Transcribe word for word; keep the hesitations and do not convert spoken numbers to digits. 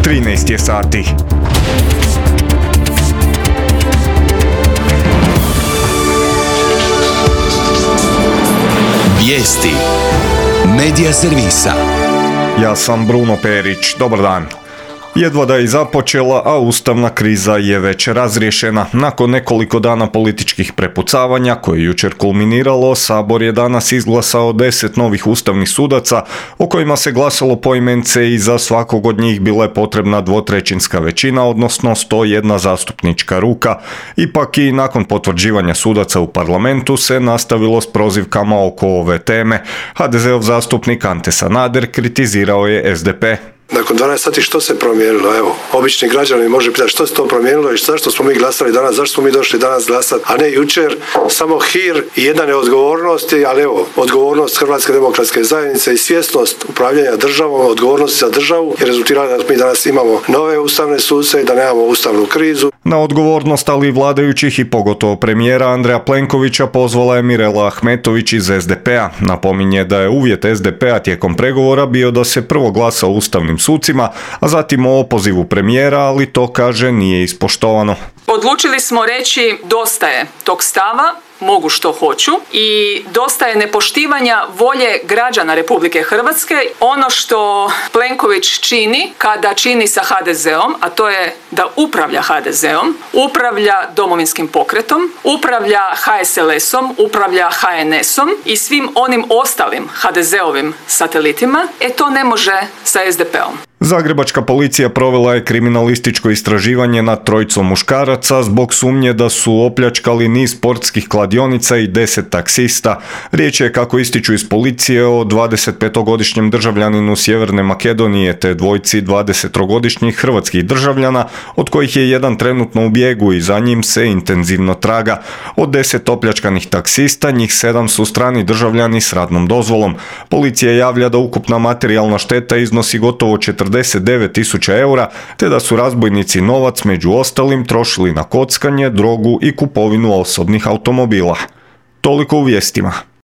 trinaest je sati. Vijesti Medija servisa. Ja sam Bruno Perić, dobar dan. Jedva da je započela, a ustavna kriza je već razriješena. Nakon nekoliko dana političkih prepucavanja, koje je jučer kulminiralo, Sabor je danas izglasao deset novih ustavnih sudaca, o kojima se glasalo poimence i za svakog od njih bila je potrebna dvotrećinska većina, odnosno sto jedna zastupnička ruka. Ipak i nakon potvrđivanja sudaca u parlamentu se nastavilo s prozivkama oko ove teme. ha de zeov zastupnik Ante Sanader kritizirao je es de pe. Nakon dvanaest sati što se promijenilo? Evo, obični građani može pitati što se to promijenilo i zašto smo mi glasali danas, zašto smo mi došli danas glasati, a ne jučer. Samo hir i jedna neodgovornosti, ali evo, odgovornost Hrvatske demokratske zajednice i svjesnost upravljanja državom, odgovornosti za državu je rezultirala da mi danas imamo nove ustavne suce i da nemamo ustavnu krizu. Na odgovornost, ali vladajućih i pogotovo premijera Andreja Plenkovića pozvala je Mirela Ahmetović iz es de pe-a. Napominje da je uvjet es de pe-a tijekom pregovora bio da se prvo glasa o ustavnim sucima, a zatim o opozivu premijera, ali to, kaže, nije ispoštovano. Odlučili smo reći dosta je tog stava, mogu što hoću, i dosta je nepoštivanja volje građana Republike Hrvatske. Ono što Plenković čini kada čini sa ha de zeom, a to je da upravlja ha de zeom, upravlja Domovinskim pokretom, upravlja ha es el esom, upravlja ha en esom i svim onim ostalim ha de zeovim satelitima, e to ne može sa es de pe-om. Zagrebačka policija provela je kriminalističko istraživanje nad trojicom muškaraca zbog sumnje da su opljačkali niz sportskih kladionica i deset taksista. Riječ je, kako ističu iz policije, o dvadesetpetogodišnjem državljaninu Sjeverne Makedonije te dvojci dvadesettrogodišnjih hrvatskih državljana, od kojih je jedan trenutno u bijegu i za njim se intenzivno traga. Od deset opljačkanih taksista, njih sedam su strani državljani s radnom dozvolom. Policija javlja da ukupna materijalna šteta iznosi gotovo četrdeset devet tisuća eura, te da su razbojnici novac među ostalim trošili na kockanje, drogu i kupovinu osobnih automobila. Toliko u vijestima.